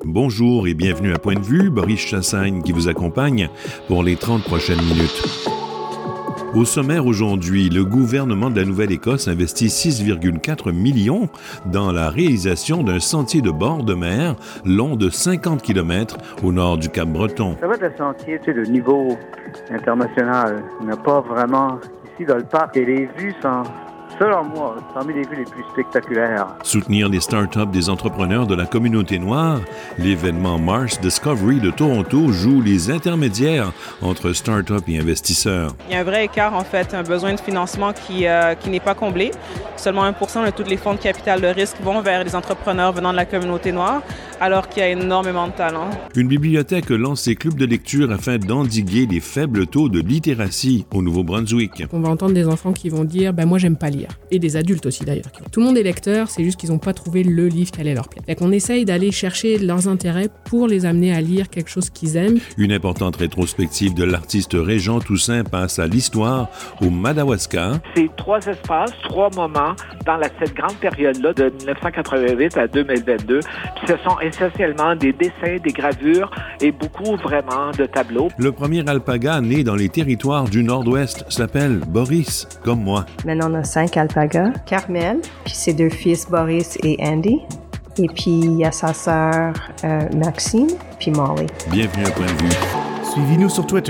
Bonjour et bienvenue à Point de vue, Boris Chassagne qui vous accompagne pour les 30 prochaines minutes. Au sommaire aujourd'hui, le gouvernement de la Nouvelle-Écosse investit 6,4 millions dans la réalisation d'un sentier de bord de mer long de 50 km au nord du Cap-Breton. Ça va être un sentier de niveau international. On n'a pas vraiment ici dans le parc et les vues sont, selon moi, parmi les vues les plus spectaculaires. Soutenir les start-up des entrepreneurs de la communauté noire, l'événement Mars Discovery de Toronto joue les intermédiaires entre start-up et investisseurs. Il y a un vrai écart, en fait, un besoin de financement qui n'est pas comblé. Seulement 1% de tous les fonds de capital de risque vont vers les entrepreneurs venant de la communauté noire, alors qu'il y a énormément de talent. Une bibliothèque lance ses clubs de lecture afin d'endiguer les faibles taux de littératie au Nouveau-Brunswick. On va entendre des enfants qui vont dire « moi, j'aime pas lire ». Et des adultes aussi, d'ailleurs. Tout le monde est lecteur, c'est juste qu'ils n'ont pas trouvé le livre qui allait leur plaire. Donc on essaye d'aller chercher leurs intérêts pour les amener à lire quelque chose qu'ils aiment. Une importante rétrospective de l'artiste Régent Toussaint passe à l'histoire au Madawaska. C'est 3 espaces, 3 moments dans cette grande période-là de 1988 à 2022. Puis ce sont essentiellement des dessins, des gravures et beaucoup vraiment de tableaux. Le premier alpaga né dans les territoires du Nord-Ouest s'appelle Boris, comme moi. Maintenant, on a 5 alpagas. Carmel, puis ses 2 fils Boris et Andy. Et puis, il y a sa sœur Maxime, puis Molly. Bienvenue à Point de vue. Suivez-nous sur Twitter,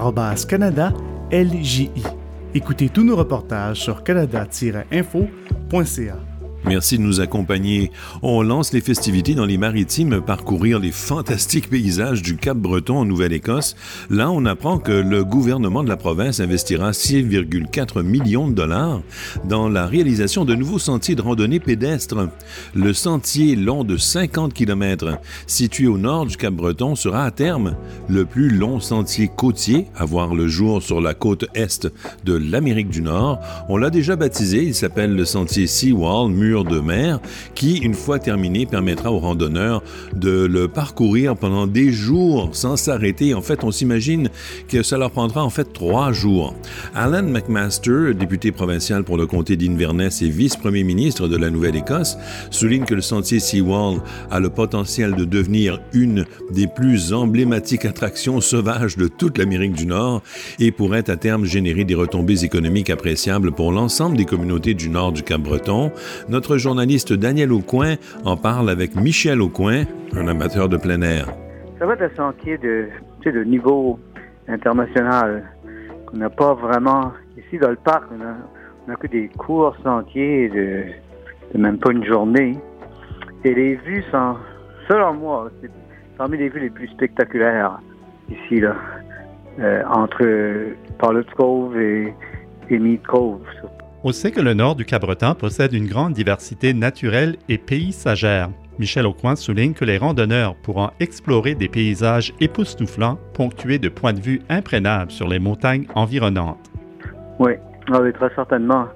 @CanadaLJI. Écoutez tous nos reportages sur canada-info.ca. Merci de nous accompagner. On lance les festivités dans les Maritimes, parcourir les fantastiques paysages du Cap-Breton en Nouvelle-Écosse. Là, on apprend que le gouvernement de la province investira 6,4 millions de dollars dans la réalisation de nouveaux sentiers de randonnée pédestre. Le sentier long de 50 km, situé au nord du Cap-Breton, sera à terme le plus long sentier côtier à voir le jour sur la côte est de l'Amérique du Nord. On l'a déjà baptisé, il s'appelle le sentier Seawall, mur de mer, qui, une fois terminé, permettra aux randonneurs de le parcourir pendant des jours sans s'arrêter. En fait, on s'imagine que ça leur prendra en fait 3 jours. Alan McMaster, député provincial pour le comté d'Inverness et vice-premier ministre de la Nouvelle-Écosse, souligne que le sentier Seawall a le potentiel de devenir une des plus emblématiques attractions sauvages de toute l'Amérique du Nord et pourrait à terme générer des retombées économiques appréciables pour l'ensemble des communautés du nord du Cap-Breton. Notre journaliste Daniel Aucoin en parle avec Michel Aucoin, un amateur de plein air. Ça va être un sentier de niveau international qu'on n'a pas vraiment ici dans le parc. On a que des courts sentiers de même pas une journée. Et les vues sont, selon moi, c'est parmi les vues les plus spectaculaires ici, là, entre Pilot's Cove et Mead Cove. On sait que le nord du Cap-Breton possède une grande diversité naturelle et paysagère. Michel Aucoin souligne que les randonneurs pourront explorer des paysages époustouflants, ponctués de points de vue imprenables sur les montagnes environnantes. Oui, très certainement.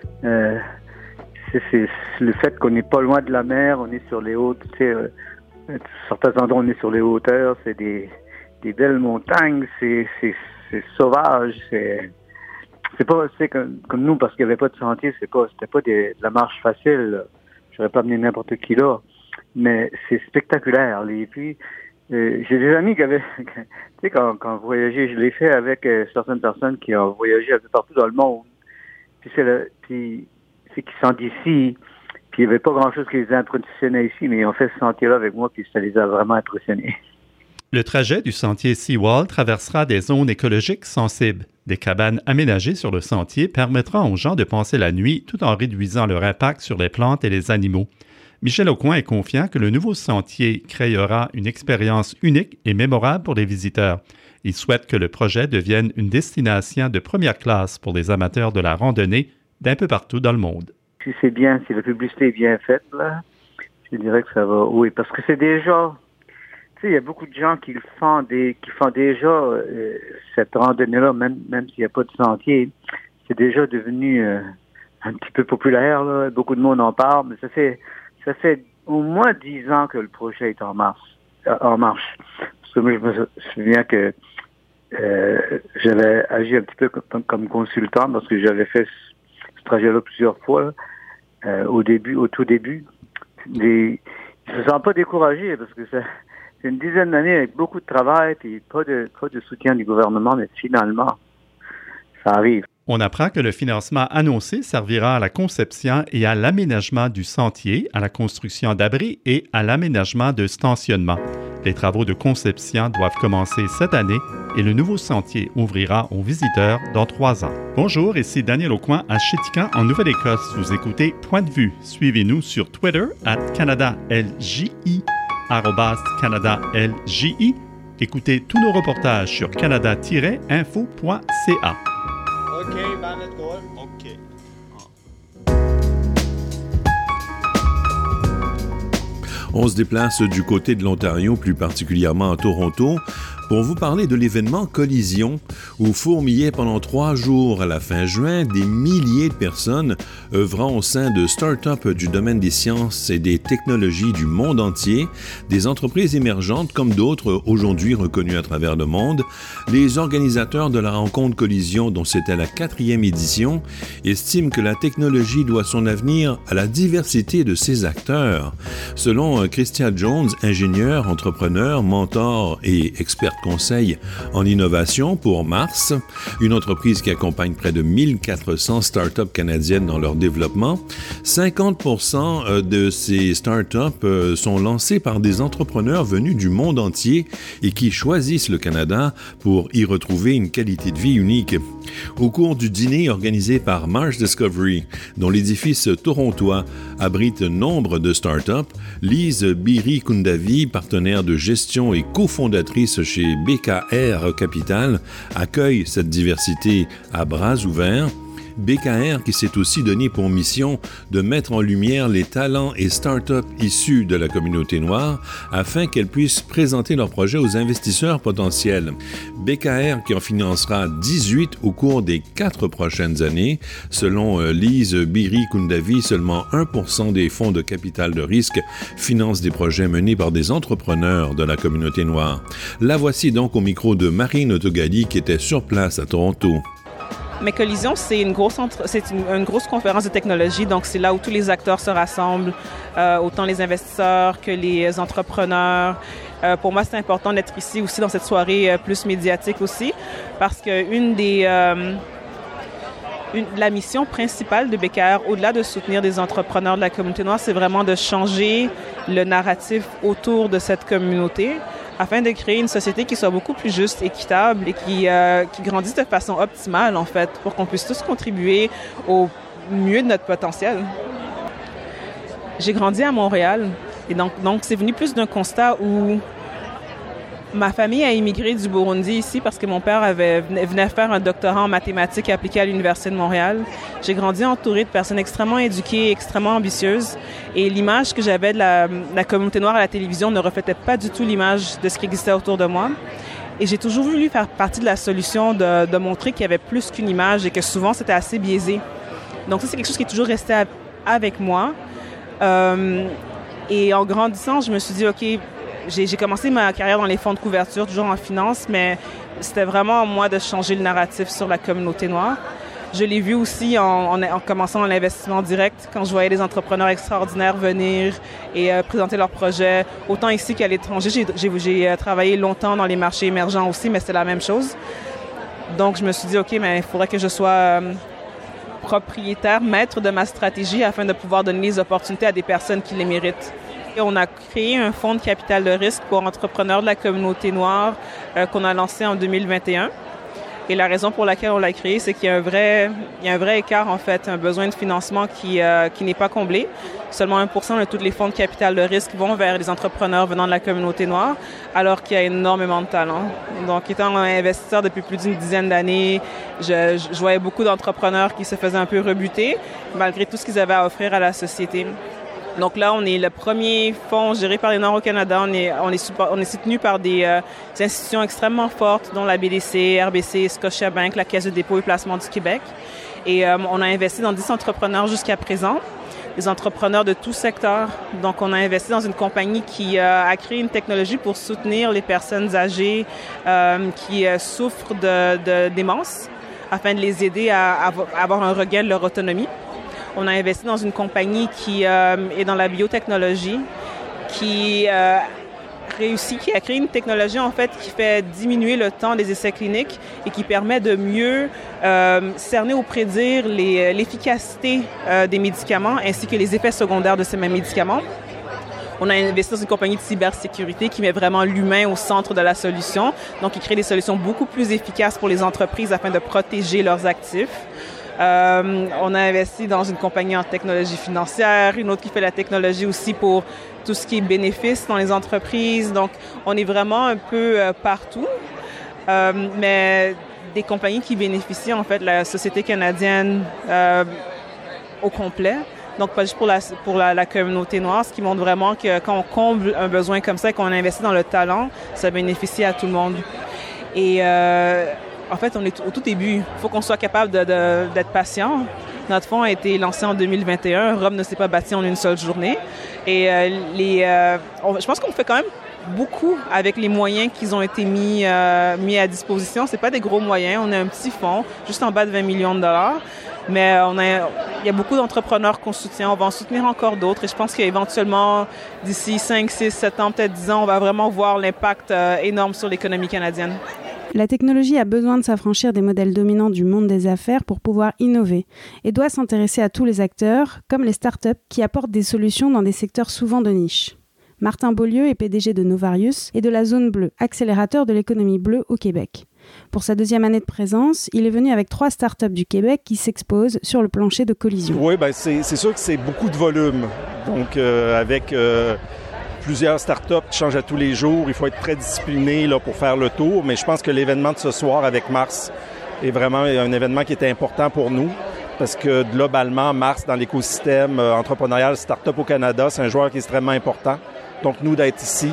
C'est le fait qu'on n'est pas loin de la mer, on est sur les hautes, certains endroits on est sur les hauteurs, c'est des belles montagnes, c'est sauvage, c'est comme nous, parce qu'il n'y avait pas de sentier, c'était pas de la marche facile, là. J'aurais pas amené n'importe qui là, mais c'est spectaculaire. Et puis, j'ai des amis qui avaient, tu sais, quand voyager, je l'ai fait avec certaines personnes qui ont voyagé un peu partout dans le monde. Puis c'est qu'ils sont d'ici, puis il n'y avait pas grand-chose qui les impressionnait ici, mais ils ont fait ce sentier-là avec moi, puis ça les a vraiment impressionnés. Le trajet du sentier Seawall traversera des zones écologiques sensibles. Des cabanes aménagées sur le sentier permettront aux gens de passer la nuit tout en réduisant leur impact sur les plantes et les animaux. Michel Aucoin est confiant que le nouveau sentier créera une expérience unique et mémorable pour les visiteurs. Il souhaite que le projet devienne une destination de première classe pour les amateurs de la randonnée d'un peu partout dans le monde. Si c'est bien, si la publicité est bien faite, là, je dirais que ça va, oui, parce que c'est déjà... Tu sais, il y a beaucoup de gens qui font déjà cette randonnée-là, même s'il n'y a pas de sentier. C'est déjà devenu un petit peu populaire, là. Beaucoup de monde en parle, mais ça fait au moins 10 ans que le projet est en marche. Parce que moi, je me souviens que j'avais agi un petit peu comme consultant parce que j'avais fait ce trajet-là plusieurs fois, là, au tout début. Ils Je ne me sens pas découragé parce que c'est une dizaine d'années avec beaucoup de travail et pas de soutien du gouvernement, mais finalement, ça arrive. On apprend que le financement annoncé servira à la conception et à l'aménagement du sentier, à la construction d'abris et à l'aménagement de stationnement. Les travaux de conception doivent commencer cette année et le nouveau sentier ouvrira aux visiteurs dans 3 ans. Bonjour, ici Daniel Aucoin à Chéticamp, en Nouvelle-Écosse. Vous écoutez Point de vue. Suivez-nous sur Twitter @CanadaLJI, @CanadaLJI. Écoutez tous nos reportages sur canada-info.ca. OK, Bandit Goal. OK. On se déplace du côté de l'Ontario, plus particulièrement à Toronto, pour vous parler de l'événement Collision, où fourmillaient pendant 3 jours à la fin juin des milliers de personnes œuvrant au sein de start-up du domaine des sciences et des technologies du monde entier, des entreprises émergentes comme d'autres aujourd'hui reconnues à travers le monde. Les organisateurs de la rencontre Collision, dont c'était la 4e édition, estiment que la technologie doit son avenir à la diversité de ses acteurs. Selon Christia Jones, ingénieure, entrepreneur, mentor et expert conseil en innovation pour Mars, une entreprise qui accompagne près de 1400 startups canadiennes dans leur développement. 50% de ces startups sont lancées par des entrepreneurs venus du monde entier et qui choisissent le Canada pour y retrouver une qualité de vie unique. Au cours du dîner organisé par Mars Discovery, dont l'édifice torontois abrite nombre de startups, Lise Biri-Kundavi, partenaire de gestion et cofondatrice chez BKR Capital, accueille cette diversité à bras ouverts. BKR qui s'est aussi donné pour mission de mettre en lumière les talents et start-up issus de la communauté noire afin qu'elles puissent présenter leurs projets aux investisseurs potentiels. BKR qui en financera 18 au cours des 4 prochaines années. Selon Lise Biri-Kundavi, seulement 1% des fonds de capital de risque financent des projets menés par des entrepreneurs de la communauté noire. La voici donc au micro de Marine Otogali qui était sur place à Toronto. Mais Collision, c'est une grosse conférence de technologie, donc c'est là où tous les acteurs se rassemblent, autant les investisseurs que les entrepreneurs. Pour moi, c'est important d'être ici aussi dans cette soirée plus médiatique aussi, parce que la mission principale de BKR, au-delà de soutenir des entrepreneurs de la communauté noire, c'est vraiment de changer le narratif autour de cette communauté, afin de créer une société qui soit beaucoup plus juste, équitable et qui grandisse de façon optimale, en fait, pour qu'on puisse tous contribuer au mieux de notre potentiel. J'ai grandi à Montréal et donc c'est venu plus d'un constat où ma famille a immigré du Burundi ici parce que mon père venait faire un doctorat en mathématiques appliquées à l'Université de Montréal. J'ai grandi entourée de personnes extrêmement éduquées, extrêmement ambitieuses. Et l'image que j'avais de la communauté noire à la télévision ne reflétait pas du tout l'image de ce qui existait autour de moi. Et j'ai toujours voulu faire partie de la solution de montrer qu'il y avait plus qu'une image et que souvent c'était assez biaisé. Donc ça, c'est quelque chose qui est toujours resté avec moi. Et en grandissant, je me suis dit, OK, j'ai commencé ma carrière dans les fonds de couverture, toujours en finance, mais c'était vraiment à moi de changer le narratif sur la communauté noire. Je l'ai vu aussi en commençant dans l'investissement direct, quand je voyais des entrepreneurs extraordinaires venir et présenter leurs projets, autant ici qu'à l'étranger. J'ai travaillé longtemps dans les marchés émergents aussi, mais c'était la même chose. Donc, je me suis dit, OK, mais il faudrait que je sois propriétaire, maître de ma stratégie afin de pouvoir donner les opportunités à des personnes qui les méritent. On a créé un fonds de capital de risque pour entrepreneurs de la communauté noire qu'on a lancé en 2021. Et la raison pour laquelle on l'a créé, c'est qu'il y a un vrai écart, en fait, un besoin de financement qui n'est pas comblé. Seulement 1% de tous les fonds de capital de risque vont vers les entrepreneurs venant de la communauté noire, alors qu'il y a énormément de talent. Donc, étant investisseur depuis plus d'une dizaine d'années, je voyais beaucoup d'entrepreneurs qui se faisaient un peu rebuter, malgré tout ce qu'ils avaient à offrir à la société. Donc là, on est le premier fonds géré par les Noirs au Canada. On est soutenu par des institutions extrêmement fortes, dont la BDC, RBC, Scotiabank, la Caisse de dépôt et placement du Québec. Et on a investi dans 10 entrepreneurs jusqu'à présent, des entrepreneurs de tout secteur. Donc, on a investi dans une compagnie qui a créé une technologie pour soutenir les personnes âgées qui souffrent de démence, afin de les aider à avoir un regain de leur autonomie. On a investi dans une compagnie qui est dans la biotechnologie, qui a créé une technologie en fait qui fait diminuer le temps des essais cliniques et qui permet de mieux cerner ou prédire l'efficacité des médicaments ainsi que les effets secondaires de ces mêmes médicaments. On a investi dans une compagnie de cybersécurité qui met vraiment l'humain au centre de la solution, donc qui crée des solutions beaucoup plus efficaces pour les entreprises afin de protéger leurs actifs. On a investi dans une compagnie en technologie financière, une autre qui fait la technologie aussi pour tout ce qui est bénéfices dans les entreprises. Donc, on est vraiment un peu partout, mais des compagnies qui bénéficient, en fait, de la société canadienne au complet. Donc, pas juste pour la communauté noire, ce qui montre vraiment que quand on comble un besoin comme ça et qu'on investit dans le talent, ça bénéficie à tout le monde. Et en fait, on est au tout début. Il faut qu'on soit capable d'être patient. Notre fonds a été lancé en 2021. Rome ne s'est pas bâti en une seule journée. Et je pense qu'on fait quand même beaucoup avec les moyens qui ont été mis à disposition. C'est pas des gros moyens. On a un petit fonds, juste en bas de 20 millions de dollars. Mais il y a beaucoup d'entrepreneurs qu'on soutient. On va en soutenir encore d'autres. Et je pense qu'éventuellement, d'ici 5, 6, 7 ans, peut-être 10 ans, on va vraiment voir l'impact énorme sur l'économie canadienne. La technologie a besoin de s'affranchir des modèles dominants du monde des affaires pour pouvoir innover et doit s'intéresser à tous les acteurs, comme les startups qui apportent des solutions dans des secteurs souvent de niche. Martin Beaulieu est PDG de Novarius et de la Zone Bleue, accélérateur de l'économie bleue au Québec. Pour sa 2e année de présence, il est venu avec 3 startups du Québec qui s'exposent sur le plancher de Collision. Oui, c'est sûr que c'est beaucoup de volume. Donc, avec plusieurs startups qui changent à tous les jours, il faut être très discipliné là, pour faire le tour. Mais je pense que l'événement de ce soir avec Mars est vraiment un événement qui était important pour nous. Parce que globalement, Mars, dans l'écosystème entrepreneurial startup au Canada, c'est un joueur qui est extrêmement important. Donc, nous, d'être ici,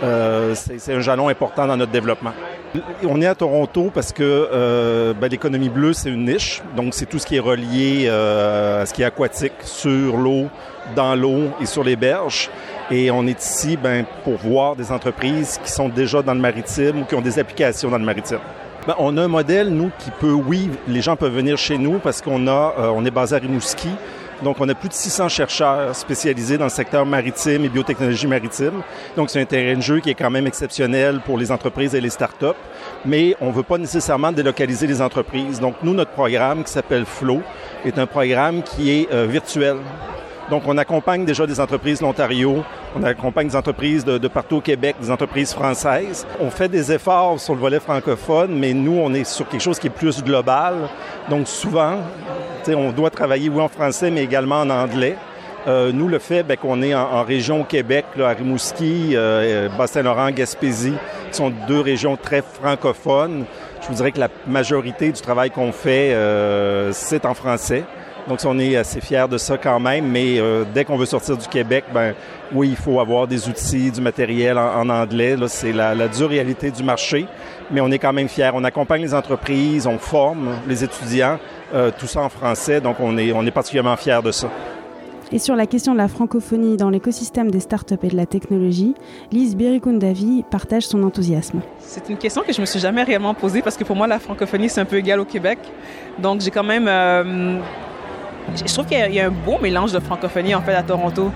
c'est un jalon important dans notre développement. On est à Toronto parce que l'économie bleue, c'est une niche. Donc, c'est tout ce qui est relié à ce qui est aquatique, sur l'eau, dans l'eau et sur les berges. Et on est ici pour voir des entreprises qui sont déjà dans le maritime ou qui ont des applications dans le maritime. On a un modèle, nous, qui peut, les gens peuvent venir chez nous parce on est basé à Rimouski. Donc, on a plus de 600 chercheurs spécialisés dans le secteur maritime et biotechnologie maritime. Donc, c'est un terrain de jeu qui est quand même exceptionnel pour les entreprises et les startups. Mais on ne veut pas nécessairement délocaliser les entreprises. Donc, nous, notre programme qui s'appelle FLOW est un programme qui est virtuel. Donc, on accompagne déjà des entreprises de l'Ontario, on accompagne des entreprises de partout au Québec, des entreprises françaises. On fait des efforts sur le volet francophone, mais nous, on est sur quelque chose qui est plus global. Donc, souvent, on doit travailler, en français, mais également en anglais. Nous, le fait qu'on est en région au Québec, là, à Rimouski, Bas-Saint-Laurent, Gaspésie, qui sont 2 régions très francophones, je vous dirais que la majorité du travail qu'on fait, c'est en français. Donc, on est assez fiers de ça quand même, mais dès qu'on veut sortir du Québec, oui, il faut avoir des outils, du matériel en anglais. Là, c'est la dure réalité du marché, mais on est quand même fiers. On accompagne les entreprises, on forme les étudiants, tout ça en français, donc on est particulièrement fiers de ça. Et sur la question de la francophonie dans l'écosystème des startups et de la technologie, Lise Birikundavi partage son enthousiasme. C'est une question que je me suis jamais réellement posée parce que pour moi, la francophonie, c'est un peu égal au Québec. Donc, j'ai quand même... Je trouve qu'il y a un beau mélange de francophonie, en fait, à Toronto.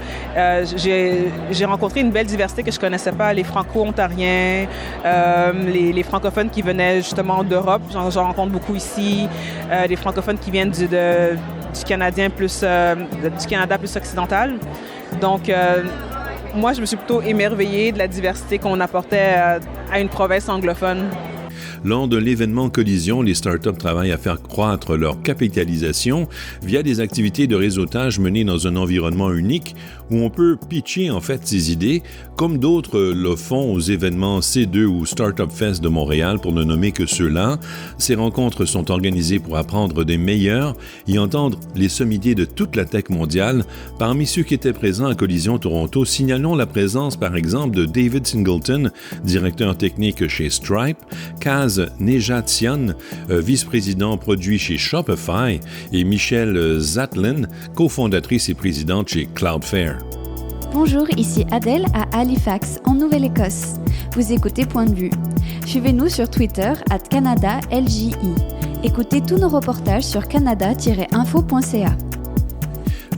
J'ai rencontré une belle diversité que je connaissais pas, les franco-ontariens, les francophones qui venaient justement d'Europe, j'en rencontre beaucoup ici, les francophones qui viennent du Canada plus occidental. Donc, moi, je me suis plutôt émerveillée de la diversité qu'on apportait à une province anglophone. Lors de l'événement Collision, les startups travaillent à faire croître leur capitalisation via des activités de réseautage menées dans un environnement unique où on peut pitcher en fait ses idées, comme d'autres le font aux événements C2 ou Startup Fest de Montréal, pour ne nommer que ceux-là. Ces rencontres sont organisées pour apprendre des meilleurs et entendre les sommeliers de toute la tech mondiale. Parmi ceux qui étaient présents à Collision Toronto, signalons la présence par exemple de David Singleton, directeur technique chez Stripe, Kaz Nejatian, vice-président produit chez Shopify, et Michelle Zatlin, cofondatrice et présidente chez Cloudflare. Bonjour, ici Adèle à Halifax, en Nouvelle-Écosse. Vous écoutez Point de vue. Suivez-nous sur Twitter @CanadaLJI. Écoutez tous nos reportages sur canada-info.ca.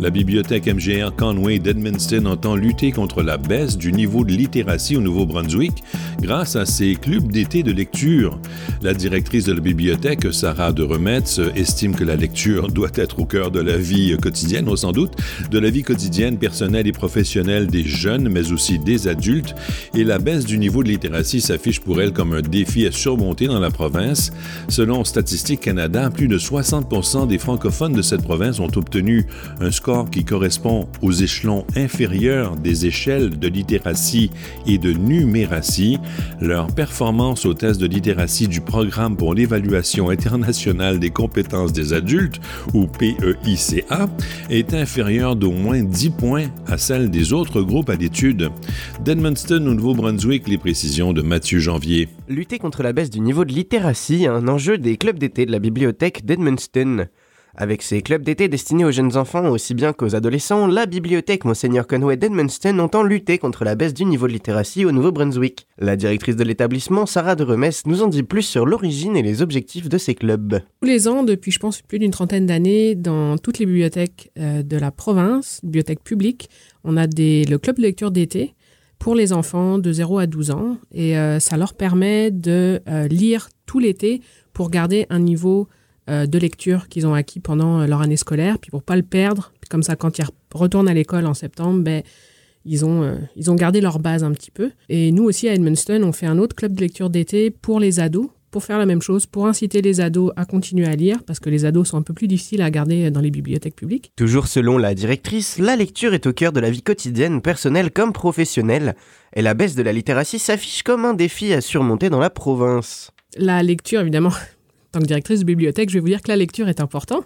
La bibliothèque MGR Conway d'Edmundston entend lutter contre la baisse du niveau de littératie au Nouveau-Brunswick grâce à ses clubs d'été de lecture. La directrice de la bibliothèque, Sarah de Remetz, estime que la lecture doit être au cœur de la vie quotidienne, sans doute, de la vie quotidienne, personnelle et professionnelle des jeunes, mais aussi des adultes, et la baisse du niveau de littératie s'affiche pour elle comme un défi à surmonter dans la province. Selon Statistique Canada, plus de 60% des francophones de cette province ont obtenu un score qui correspond aux échelons inférieurs des échelles de littératie et de numératie. Leur performance au test de littératie du Programme pour l'évaluation internationale des compétences des adultes, ou PEICA, est inférieure d'au moins 10 points à celle des autres groupes à l'étude. D'Edmundston au Nouveau-Brunswick, les précisions de Mathieu Janvier. Lutter contre la baisse du niveau de littératie, un enjeu des clubs d'été de la bibliothèque d'Edmundston. Avec ses clubs d'été destinés aux jeunes enfants aussi bien qu'aux adolescents, la bibliothèque Monseigneur Conway d'Edmundston entend lutter contre la baisse du niveau de littératie au Nouveau-Brunswick. La directrice de l'établissement, Sarah de Remetz, nous en dit plus sur l'origine et les objectifs de ces clubs. Tous les ans, depuis je pense plus d'une trentaine d'années, dans toutes les bibliothèques de la province, bibliothèques publiques, on a le club de lecture d'été pour les enfants de 0 à 12 ans et ça leur permet de lire tout l'été pour garder un niveau de lecture qu'ils ont acquis pendant leur année scolaire, puis pour pas le perdre. Puis comme ça, quand ils retournent à l'école en septembre, ils ont gardé leur base un petit peu. Et nous aussi, à Edmundston, on fait un autre club de lecture d'été pour les ados, pour faire la même chose, pour inciter les ados à continuer à lire, parce que les ados sont un peu plus difficiles à garder dans les bibliothèques publiques. Toujours selon la directrice, la lecture est au cœur de la vie quotidienne, personnelle comme professionnelle, et la baisse de la littératie s'affiche comme un défi à surmonter dans la province. La lecture, évidemment, en tant que directrice de bibliothèque, je vais vous dire que la lecture est important.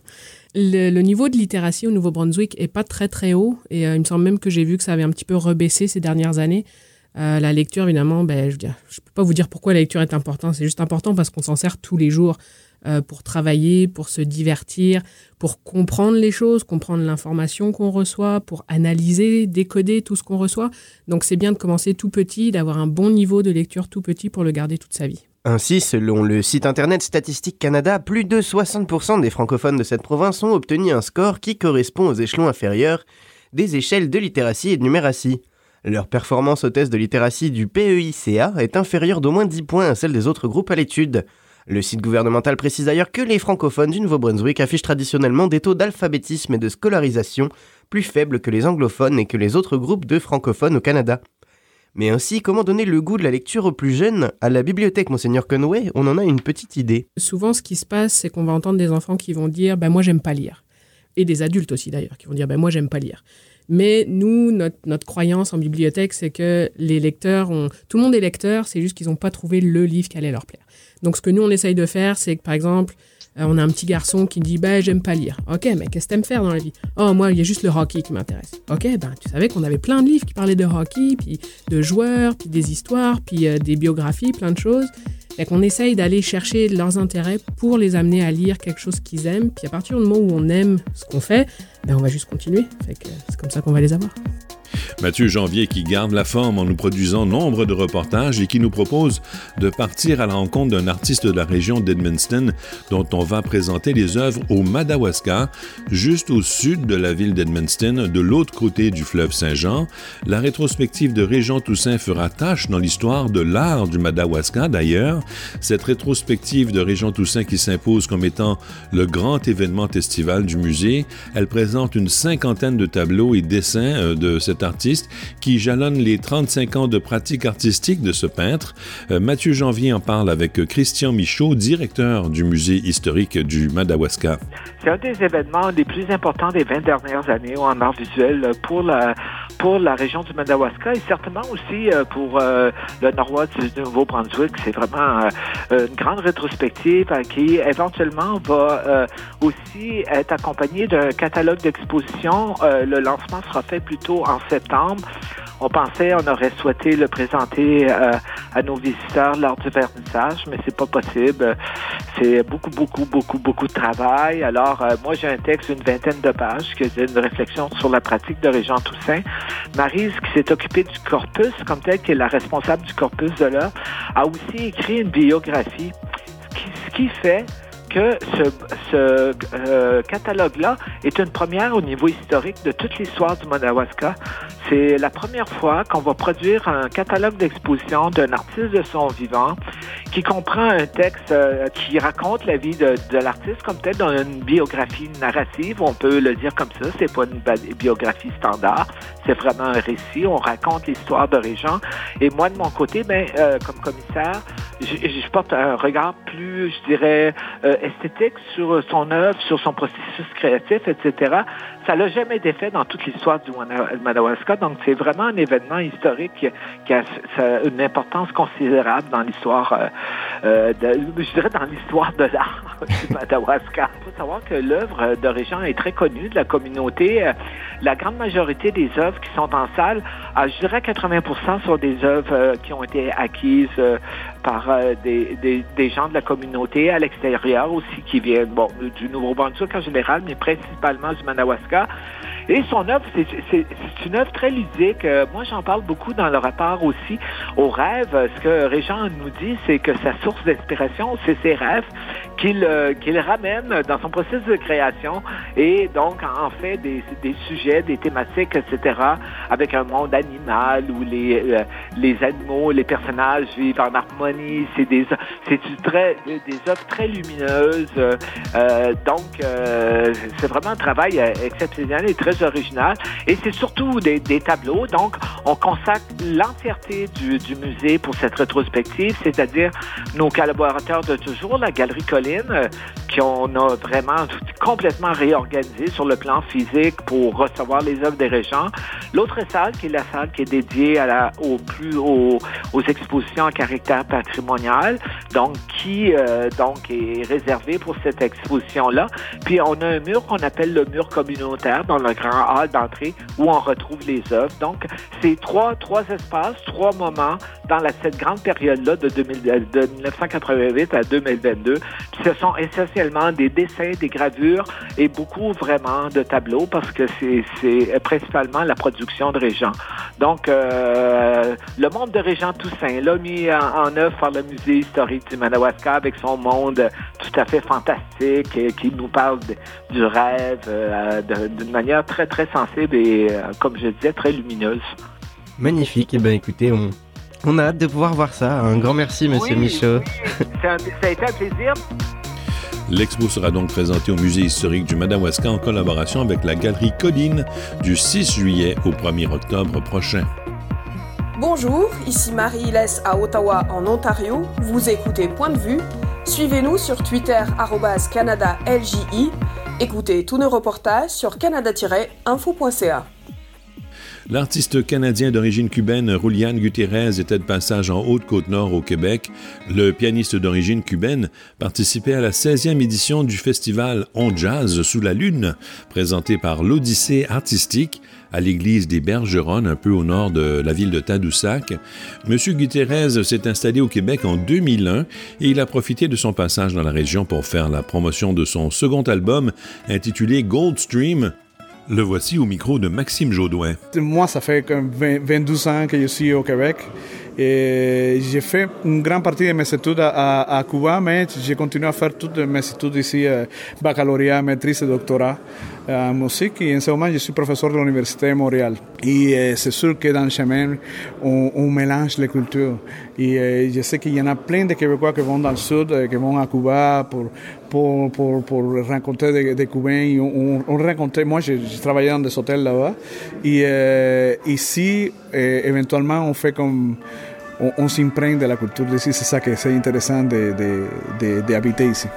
Le niveau de littératie au Nouveau-Brunswick est pas très très haut, et il me semble même que j'ai vu que ça avait un petit peu rebaissé ces dernières années. La lecture, évidemment, je peux pas vous dire pourquoi la lecture est importante. C'est juste important parce qu'on s'en sert tous les jours pour travailler, pour se divertir, pour comprendre les choses, comprendre l'information qu'on reçoit, pour analyser, décoder tout ce qu'on reçoit. Donc c'est bien de commencer tout petit, d'avoir un bon niveau de lecture tout petit pour le garder toute sa vie. Ainsi, selon le site internet Statistique Canada, plus de 60% des francophones de cette province ont obtenu un score qui correspond aux échelons inférieurs des échelles de littératie et de numératie. Leur performance au test de littératie du PEICA est inférieure d'au moins 10 points à celle des autres groupes à l'étude. Le site gouvernemental précise d'ailleurs que les francophones du Nouveau-Brunswick affichent traditionnellement des taux d'alphabétisme et de scolarisation plus faibles que les anglophones et que les autres groupes de francophones au Canada. Mais ainsi, comment donner le goût de la lecture aux plus jeunes ? À la bibliothèque Monseigneur Conway, on en a une petite idée. Souvent, ce qui se passe, c'est qu'on va entendre des enfants qui vont dire « moi, j'aime pas lire ». Et des adultes aussi, d'ailleurs, qui vont dire « moi, j'aime pas lire ». Mais nous, notre croyance en bibliothèque, c'est que les lecteurs tout le monde est lecteur, c'est juste qu'ils n'ont pas trouvé le livre qui allait leur plaire. Donc, ce que nous, on essaye de faire, c'est que, par exemple, on a un petit garçon qui dit « j'aime pas lire ». « Ok, mais qu'est-ce que t'aimes faire dans la vie ?»« Oh, moi, il y a juste le hockey qui m'intéresse. » « Ok, tu savais qu'on avait plein de livres qui parlaient de hockey, puis de joueurs, puis des histoires, puis des biographies, plein de choses. » Et qu'on essaye d'aller chercher leurs intérêts pour les amener à lire quelque chose qu'ils aiment. Puis à partir du moment où on aime ce qu'on fait, on va juste continuer. C'est comme ça qu'on va les avoir. Mathieu Janvier qui garde la forme en nous produisant nombre de reportages et qui nous propose de partir à la rencontre d'un artiste de la région d'Edmundston dont on va présenter les œuvres au Madawaska, juste au sud de la ville d'Edmundston, de l'autre côté du fleuve Saint-Jean. La rétrospective de Régent Toussaint fera tâche dans l'histoire de l'art du Madawaska d'ailleurs. Cette rétrospective de Régent Toussaint qui s'impose comme étant le grand événement estival du musée, elle présente une 50aine de tableaux et dessins de cet artiste qui jalonne les 35 ans de pratique artistique de ce peintre. Mathieu Janvier en parle avec Christian Michaud, directeur du musée historique du Madawaska. C'est un des événements les plus importants des 20 dernières années en art visuel pour la région du Madawaska et certainement aussi pour le nord-ouest du Nouveau-Brunswick. C'est vraiment une grande rétrospective qui éventuellement va aussi être accompagnée d'un catalogue d'exposition. Le lancement sera fait plutôt en septembre. On aurait souhaité le présenter à nos visiteurs lors du vernissage, mais c'est pas possible. C'est beaucoup de travail. Alors, moi, j'ai un texte d'une 20aine de pages qui est une réflexion sur la pratique de Régent Toussaint. Maryse, qui s'est occupée du corpus, comme telle, qui est la responsable du corpus de l'œuvre, a aussi écrit une biographie, ce qui fait que ce catalogue-là est une première au niveau historique de toute l'histoire du Madawaska. C'est la première fois qu'on va produire un catalogue d'exposition d'un artiste de son vivant qui comprend un texte qui raconte la vie de l'artiste comme tel, dans une biographie narrative, on peut le dire comme ça. C'est pas une biographie standard, c'est vraiment un récit. On raconte l'histoire de Régent. Et moi, de mon côté, comme commissaire, je porte un regard plus, je dirais, esthétique sur son œuvre, sur son processus créatif, etc. Ça l'a jamais été fait dans toute l'histoire du Madawaska, donc c'est vraiment un événement historique qui a une importance considérable dans l'histoire, je dirais dans l'histoire de l'art du Madawaska. Il faut savoir que l'œuvre de Régent est très connue de la communauté. La grande majorité des œuvres qui sont en salle, je dirais 80% sont des œuvres qui ont été acquises par des gens de la communauté à l'extérieur aussi, qui viennent du Nouveau-Brunswick en général, mais principalement du Madawaska. Et son œuvre, c'est une œuvre très ludique. Moi, j'en parle beaucoup dans le rapport aussi aux rêves. Ce que Régent nous dit, c'est que sa source d'inspiration, c'est ses rêves qu'il ramène dans son processus de création et donc en fait des sujets, des thématiques, etc., avec un monde animal où les animaux, les personnages vivent en harmonie. C'est des œuvres très lumineuses. C'est vraiment un travail exceptionnel et très original. Et c'est surtout des tableaux. Donc, on consacre l'entièreté du musée pour cette rétrospective, c'est-à-dire nos collaborateurs de toujours, la Galerie Colline, qu'on a vraiment complètement réorganisé sur le plan physique pour recevoir les œuvres des Régents. L'autre salle, qui est la salle qui est dédiée aux expositions à caractère patrimonial, qui est réservée pour cette exposition-là. Puis on a un mur qu'on appelle le mur communautaire dans le grand hall d'entrée où on retrouve les œuvres. Donc, c'est trois espaces, 3 moments dans cette grande période-là de 1988 à 2022. Puis ce sont essentiellement des dessins, des gravures et beaucoup vraiment de tableaux parce que c'est principalement la production de Régent. Donc, le monde de Régent Toussaint, là, mis en œuvre par le Musée historique du Madawaska avec son monde tout à fait fantastique qui nous parle du rêve d'une manière très, très sensible et, comme je disais, très lumineuse. Magnifique. Eh bien, écoutez, on a hâte de pouvoir voir ça. Un grand merci, Monsieur Michaud. Oui. Ça a été un plaisir. L'expo sera donc présentée au Musée historique du Madawaska en collaboration avec la Galerie Colline du 6 juillet au 1er octobre prochain. Bonjour, ici Marie-Hélès à Ottawa en Ontario. Vous écoutez Point de vue. Suivez-nous sur Twitter @CanadaLJI. Écoutez tous nos reportages sur canada-info.ca. L'artiste canadien d'origine cubaine Julián Gutiérrez était de passage en Haute-Côte-Nord au Québec. Le pianiste d'origine cubaine participait à la 16e édition du festival On Jazz sous la Lune, présenté par l'Odyssée artistique à l'église des Bergeronnes, un peu au nord de la ville de Tadoussac. M. Gutiérrez s'est installé au Québec en 2001 et il a profité de son passage dans la région pour faire la promotion de son second album intitulé Gold Stream. Le voici au micro de Maxime Jaudoin. Moi, ça fait 22 ans que je suis au Québec. Et j'ai fait une grande partie de mes études à Cuba, mais j'ai continué à faire toutes mes études ici, baccalauréat, maîtrise et doctorat en musique. Et en ce moment, je suis professeur de l'Université de Montréal. Et c'est sûr que dans le chemin, on mélange les cultures. Et je sais qu'il y en a plein de Québécois qui vont dans le sud, qui vont à Cuba pour rencontrer des Cubains. Et on rencontrait, moi, j'ai travaillé dans des hôtels là-bas. Et ici, éventuellement, on fait comme... On s'imprègne de la culture d'ici. C'est ça que c'est intéressant d'habiter ici.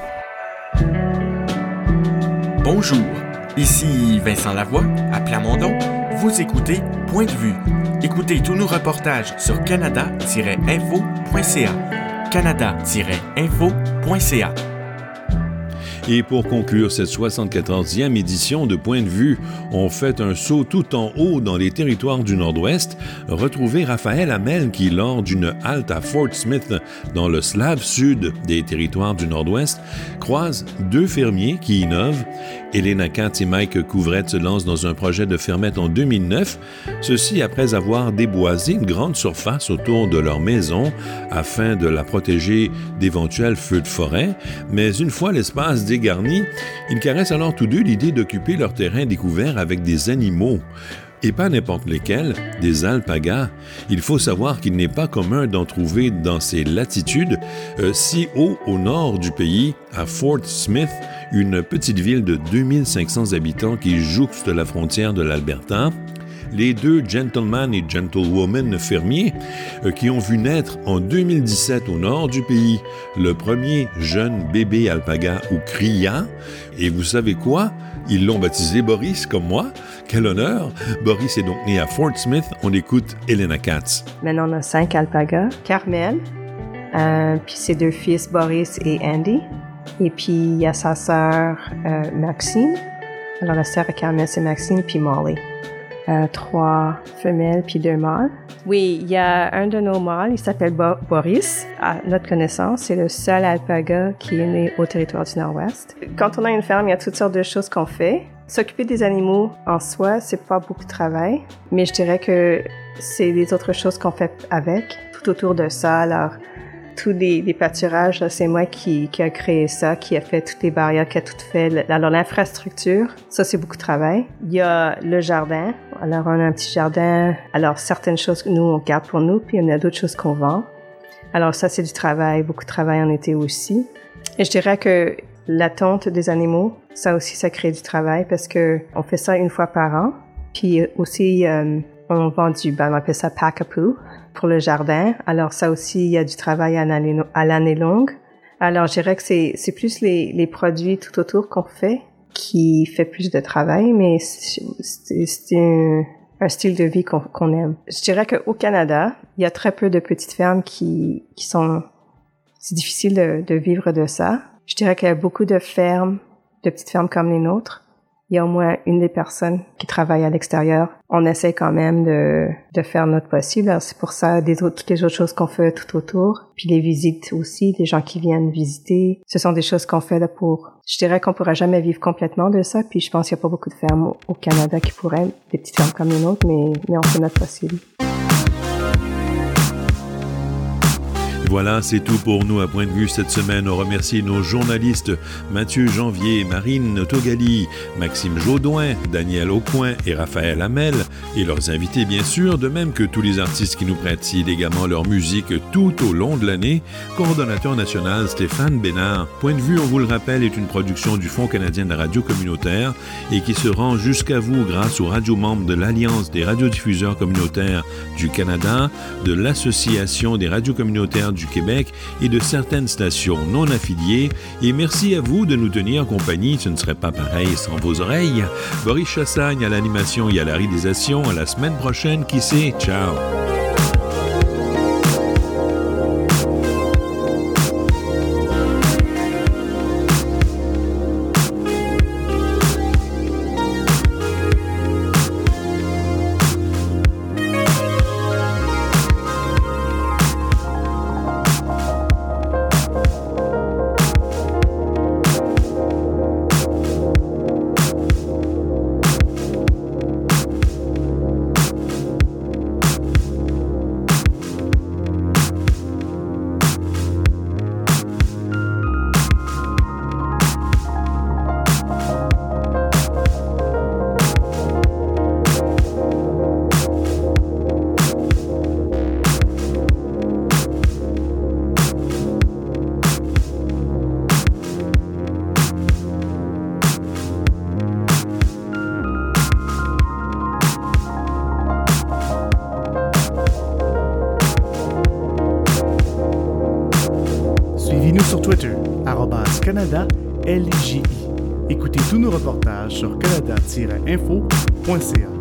Bonjour, ici Vincent Lavoie, à Plamondon. Vous écoutez Point de vue. Écoutez tous nos reportages sur canada-info.ca. canada-info.ca. Et pour conclure cette 74e édition de Point de vue, on fait un saut tout en haut dans les territoires du Nord-Ouest, retrouver Raphaël Hamel qui, lors d'une halte à Fort Smith, dans le Slave sud des territoires du Nord-Ouest, croise deux fermiers qui innovent. Elena Katz et Mike Couvrette se lancent dans un projet de fermette en 2009, ceci après avoir déboisé une grande surface autour de leur maison afin de la protéger d'éventuels feux de forêt. Mais une fois l'espace dégarni, ils caressent alors tous deux l'idée d'occuper leur terrain découvert avec des animaux. Et pas n'importe lesquels, des alpagas. Il faut savoir qu'il n'est pas commun d'en trouver dans ces latitudes, si haut au nord du pays, à Fort Smith, une petite ville de 2500 habitants qui jouxte la frontière de l'Alberta. Les deux gentlemen et gentlewomen fermiers qui ont vu naître en 2017 au nord du pays le premier jeune bébé alpaga ou cria. Et vous savez quoi? Ils l'ont baptisé Boris, comme moi. Quel honneur! Boris est donc né à Fort Smith. On écoute Elena Katz. Maintenant, on a 5 alpagas. Carmel, puis ses 2 fils, Boris et Andy. Et puis, il y a sa sœur Maxine. Alors, la sœur à Carmel, c'est Maxine, puis Molly. 3 femelles, puis 2 mâles. Oui, il y a un de nos mâles, il s'appelle Boris. À notre connaissance, c'est le seul alpaga qui est né au territoire du Nord-Ouest. Quand on a une ferme, il y a toutes sortes de choses qu'on fait. S'occuper des animaux en soi, c'est pas beaucoup de travail, mais je dirais que c'est les autres choses qu'on fait avec, tout autour de ça. Alors, tous les pâturages, là, c'est moi qui a créé ça, qui a fait toutes les barrières, qui a tout fait. Alors, l'infrastructure, ça, c'est beaucoup de travail. Il y a le jardin. Alors, on a un petit jardin. Alors, certaines choses que nous, on garde pour nous, puis il y a d'autres choses qu'on vend. Alors, ça, c'est du travail, beaucoup de travail en été aussi. Et je dirais que la tonte des animaux, ça aussi, ça crée du travail parce que on fait ça une fois par an. Puis aussi, on vend on appelle ça pack-a-poo pour le jardin. Alors ça aussi, il y a du travail à l'année longue. Alors je dirais que c'est plus les produits tout autour qu'on fait qui fait plus de travail, mais c'est un style de vie qu'on aime. Je dirais qu'au Canada, il y a très peu de petites fermes qui sont... C'est difficile de vivre de ça. Je dirais qu'il y a beaucoup de fermes, de petites fermes comme les nôtres. Il y a au moins une des personnes qui travaille à l'extérieur. On essaie quand même de faire notre possible. Alors, c'est pour ça, toutes les autres choses qu'on fait tout autour. Puis les visites aussi, des gens qui viennent visiter. Ce sont des choses qu'on fait là pour... Je dirais qu'on pourra jamais vivre complètement de ça. Puis je pense qu'il n'y a pas beaucoup de fermes au Canada qui pourraient, des petites fermes comme les nôtres, mais on fait notre possible. Voilà, c'est tout pour nous à Point de vue cette semaine. On remercie nos journalistes Mathieu Janvier, Marine Togali, Maxime Jaudoin, Daniel Aucoin et Raphaël Hamel, et leurs invités bien sûr, de même que tous les artistes qui nous prêtent élégamment leur musique tout au long de l'année. Coordonnateur national Stéphane Bénard. Point de vue, on vous le rappelle, est une production du Fonds canadien de la radio communautaire et qui se rend jusqu'à vous grâce aux radios membres de l'Alliance des radiodiffuseurs communautaires du Canada, de l'Association des radios communautaires du Québec et de certaines stations non affiliées. Et merci à vous de nous tenir compagnie. Ce ne serait pas pareil sans vos oreilles. Boris Chassagne à l'animation et à la réalisation. À la semaine prochaine, qui sait? Ciao! Suivez-nous sur Twitter, @Canada LJI. Écoutez tous nos reportages sur canada-info.ca.